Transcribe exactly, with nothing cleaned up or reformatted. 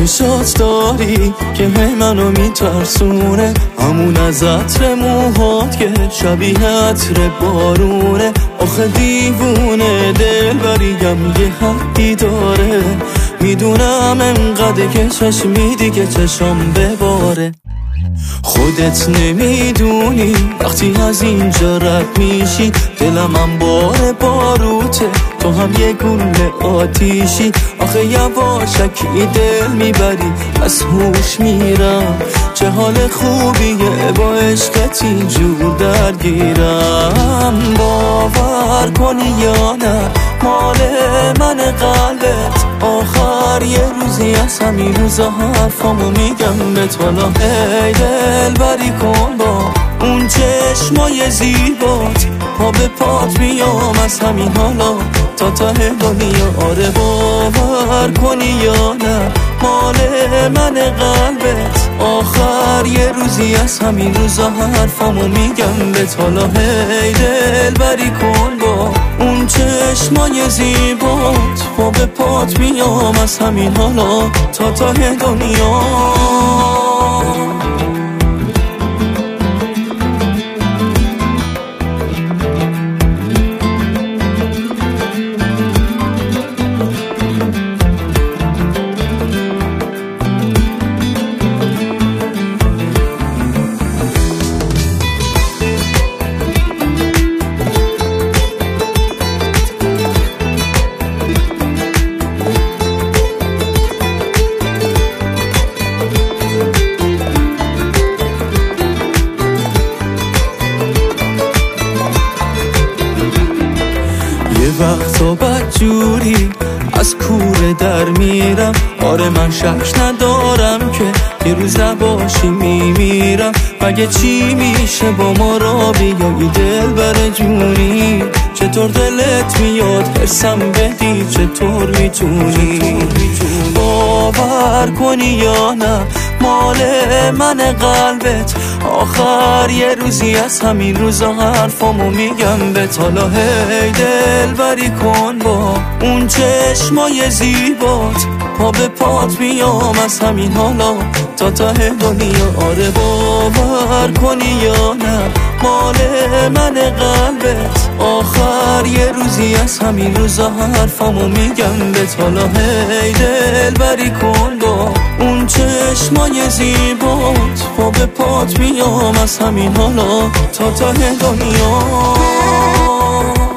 چشات داری که هی منو میترسونه، همون از عطر موهات که شبیه عطر بارونه. آخه دیوونه دل بریم یه حدی داره، میدونم انقدر که چشمی دیگه چشم بباره. خودت نمیدونی وقتی از اینجا رد میشی دلم انبار باروته، تو هم یه گل آتیشی. آخه یواشکی دل میبری از هوش میرم، چه حال خوبیه با عشقت اینجور درگیرم. باور کنی یا نه مال من قلبت، آخر یه روزی از همین روزا حرفامو میگم به تو. ای دل بری کن با اون چشمای زیبات، پا به پات میام از همین حالا تا ته دنیا. آره باور کنی یا نه مال من قلبت، آخر یه روزی از همین روزا حرفامو میگم به تو. ای دل بری کن با اون چشمای زیبات، پا به پات میام از همین حالا تا ته دنیا. یه وقتا بدجوری از کوره در میرم، آره من شک ندارم که یه روز نباشی میمیرم. مگه چی میشه با ما را بیایی دل بر جونی، چطور دلت میاد حسم بدی، چطور میتونی باور کنی یا نه مال من قلبت، آخر یه روزی از همین روزا حرفامو میگم به تو. هی دل بری کن با اون چشمای زیبات، پا به پات میام از همین حالا تا ته دنیا. آره باور کنی یا نه مال من قلبت، آخر یه روزی از همین روزا حرفامو میگم به تو. هی دل بری کن با اون چشمای زیبات، پا به پات میام از همین حالا تا ته دنیا.